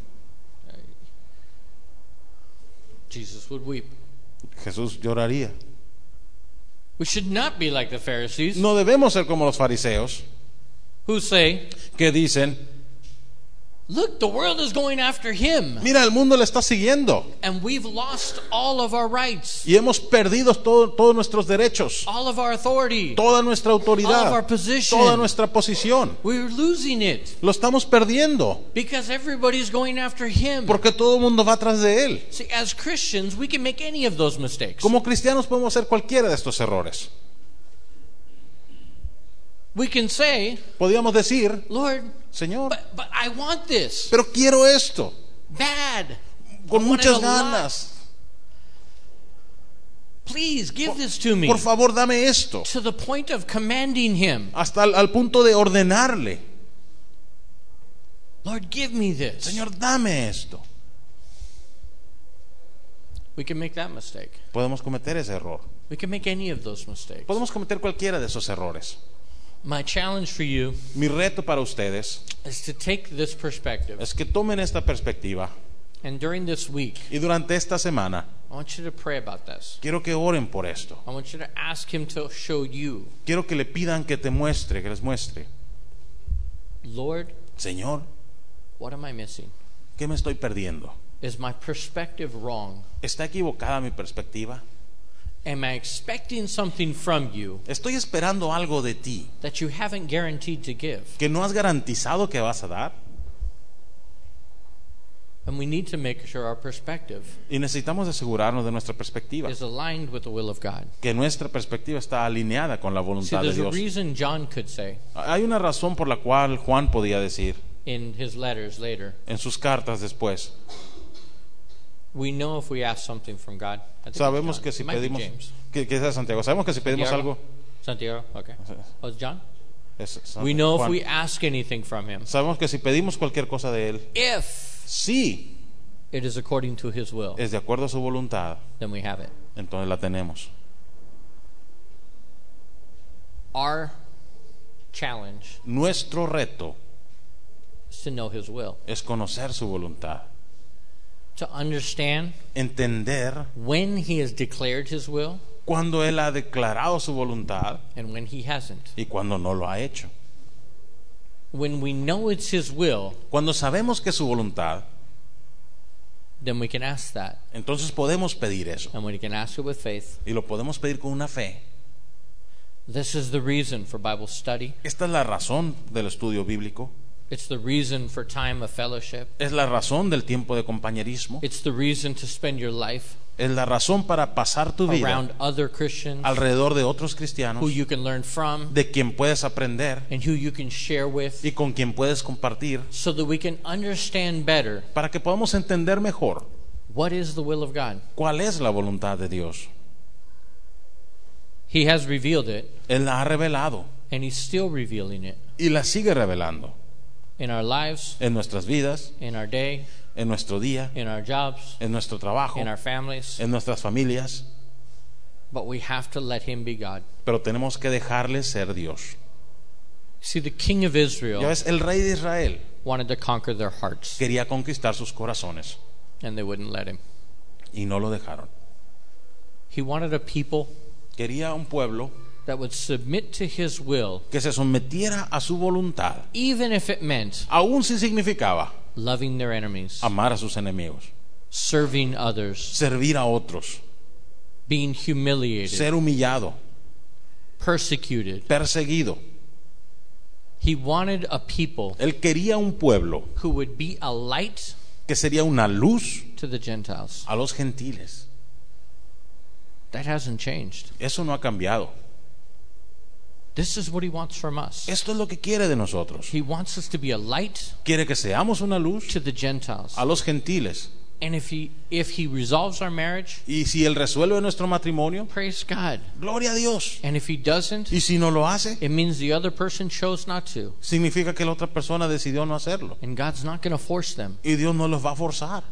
Jesus would weep. Jesús lloraría. We should not be like the Pharisees No debemos ser como los fariseos who say, que dicen, look, the world is going after Him. mira, el mundo le está siguiendo And we've lost all of our rights, y hemos perdido todo- todos nuestros derechos, all of our authority. toda nuestra All of our autoridad, position. toda nuestra posición. We're losing it Lo estamos perdiendo because everybody's going after Him. porque todo el mundo va atrás de Él. See, as Christians, we can make any of those mistakes. Como cristianos podemos hacer cualquiera de estos errores. We can say, Podríamos decir, Lord, Señor, but, but I want this pero quiero esto, bad. con I want it muchas a lot. ganas. Please give this to me. Por favor, dame esto. To the point of commanding Him. Hasta al, al punto de ordenarle, Lord, give me this. Señor, dame esto. We can make that mistake. Podemos cometer ese error. We can make any of those mistakes. Podemos cometer cualquiera de esos errores. My challenge for you Mi reto para ustedes is to take this perspective. es que tomen esta perspectiva And during this week, y durante esta semana I want you to pray about this. quiero que oren por esto. I want you to ask Him to show you, Quiero que le pidan que te muestre, que les muestre. Lord, Señor, what am I missing? ¿qué me estoy perdiendo? Is my perspective wrong? ¿Está equivocada mi perspectiva? Am I expecting something from you ¿Estoy esperando algo de ti that you haven't guaranteed to give? que no has garantizado que vas a dar? And we need to make sure our perspective Y necesitamos asegurarnos de nuestra perspectiva, is aligned with the will of God. que nuestra perspectiva está alineada con la See, voluntad de there's a Dios. reason John could say Hay una razón por la cual Juan podía decir in his letters later, en sus cartas después, we know if we ask something from God. I think it's sabemos John. que si It might be pedimos, James. que, que sea Santiago, sabemos que si pedimos Santiago? algo, Santiago, okay. Oh, it's John? es San- We know if Juan. we ask anything from Him, Sabemos que si pedimos cualquier cosa de Él, if sí it is according to His will, es de acuerdo a su voluntad, then we have it. entonces la tenemos. Our challenge Nuestro reto is to know His will, es conocer su voluntad, to understand entender when He has declared His will cuando Él ha declarado su voluntad and when He hasn't. y cuando no lo ha hecho. When we know it's His will, Cuando sabemos que es su voluntad, then we can ask that. entonces podemos pedir eso And we can ask it with faith. y lo podemos pedir con una fe. This is the reason for Bible study. Esta es la razón del estudio bíblico. It's the reason for time of fellowship. Es la razón del tiempo de compañerismo. It's the reason to spend your life Es la razón para pasar tu vida around other Christians alrededor de otros cristianos, who you can learn from de quien puedes aprender and who you can share with, y con quien puedes compartir, so that we can understand better para que podamos entender mejor what is the will of God. cuál es la voluntad de Dios. He has revealed it, Él la ha revelado and He's still revealing it y la sigue revelando in our lives, en nuestras vidas, in our day, en nuestro día, in our jobs, en nuestro trabajo, in our families. en nuestras familias, But we have to let Him be God. pero tenemos que dejarle ser Dios. See, the king of Ya Israel ves, el rey de Israel wanted to conquer their hearts, quería conquistar sus corazones and they wouldn't let him. y no lo dejaron. He wanted a people Quería un pueblo that would submit to His will, que se sometiera a su voluntad, even if it meant aun si significaba loving their enemies, amar a sus enemigos, serving others, servir a otros, being humiliated, ser humillado, persecuted. perseguido. He wanted a people Él quería un pueblo who would be a light que sería una luz to the Gentiles. a los gentiles. That hasn't changed. Eso no ha cambiado. This is what He wants from us. Esto es lo que quiere de nosotros. He wants us to be a light Quiere que seamos una luz to the Gentiles. a los gentiles. And if he if he resolves our marriage, Y si Él resuelve nuestro matrimonio, praise God. gloria a Dios. And if He doesn't, Y si no lo hace, it means the other person chose not to. significa que la otra persona decidió no hacerlo. And God's not going to force them. Y Dios no los va a forzar.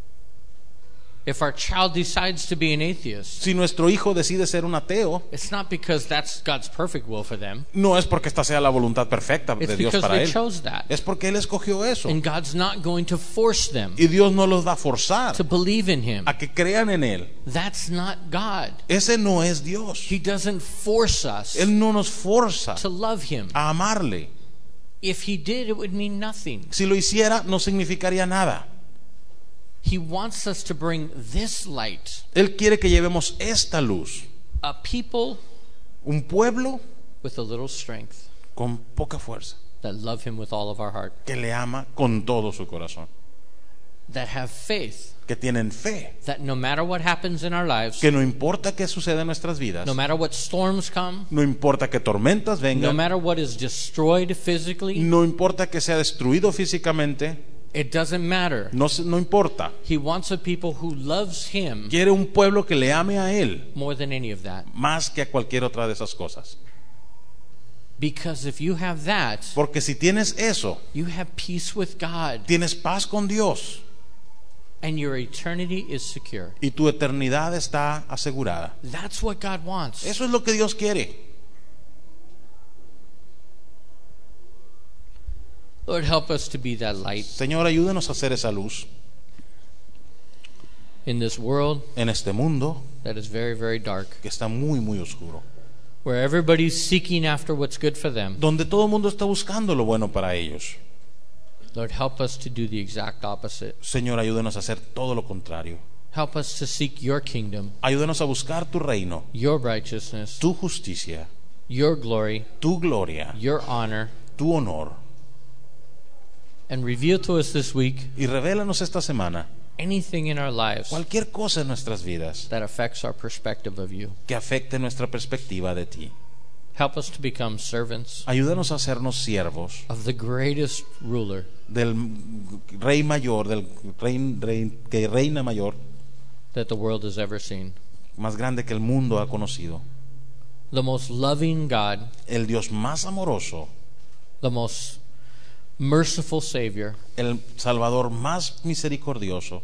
If our child decides to be an atheist, Si nuestro hijo decide ser un ateo, it's not because that's God's perfect will for them. no es porque esta sea la voluntad perfecta It's de Dios because para they él. chose that. Es porque Él escogió eso. And God's not going to force them Y Dios no los va a forzar to believe in Him. a que crean en Él. That's not God. Ese no es Dios. He doesn't force us Él no nos forza to love Him. a amarle. If He did, it would mean nothing. Si lo hiciera, no significaría nada. He wants us to bring this light, Él quiere que llevemos esta luz. a people Un pueblo with a little strength con poca fuerza, that love Him with all of our heart, que le ama con todo su corazón, that have faith que tienen fe, that no matter what happens in our lives, que no importa qué suceda en nuestras vidas, no matter what storms come, no importa que tormentas no vengan, matter what is destroyed physically, no importa que sea destruido físicamente, it doesn't matter. no, se- no importa. He wants a people who loves Him Quiere un pueblo que le ame a Él more than any of that. más que a cualquier otra de esas cosas. Because if you have that, Porque si tienes eso, you have peace with God, tienes paz con Dios and your eternity is secure. y tu eternidad está asegurada. That's what God wants. Eso es lo que Dios quiere. Lord, help us to be that light Señor, ayúdenos a hacer esa luz in this world en este mundo that is very, very dark, que está muy, muy oscuro, where everybody's seeking after what's good for them. donde todo el mundo está buscando lo bueno para ellos. Lord, help us to do the exact opposite. Señor, ayúdenos a hacer todo lo contrario. Help us to seek your kingdom, Ayúdenos a buscar tu reino, your righteousness, tu justicia, your glory, tu gloria, your honor, tu honor. and reveal to us this week Y revélanos esta semana anything in our lives cualquier cosa en nuestras vidas that affects our perspective of you. que afecte nuestra perspectiva de ti. Help us to become servants Ayúdanos a hacernos siervos of the greatest ruler del rey mayor, del rey, rey que reina mayor, that the world has ever seen. más grande que el mundo ha conocido. The most loving God, El Dios más amoroso, the most merciful Savior, el Salvador más misericordioso.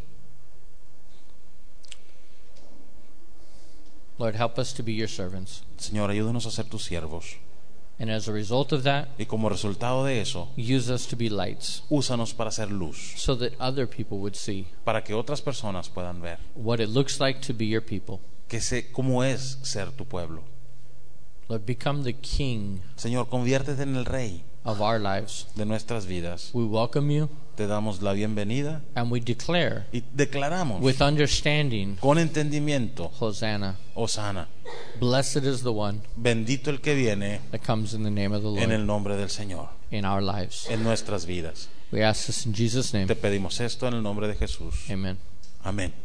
Lord, help us to be your servants. Señor, ayúdanos a ser tus siervos. And as a result of that, Y como resultado de eso, use us to be lights úsanos para hacer luz, so that other people would see para que otras personas puedan ver what it looks like to be your people. que sé cómo es ser tu pueblo. Lord, become the king Señor, conviértete en el rey of our lives. de nuestras vidas. We welcome you Te damos la bienvenida and we declare y declaramos with understanding, con entendimiento, Hosanna. Hosana, Blessed is the one bendito el que viene that comes in the name of the en el Lord nombre del Señor, in our lives. en nuestras vidas. We ask this in Jesus' name. Te pedimos esto en el nombre de Jesús. Amen. Amén.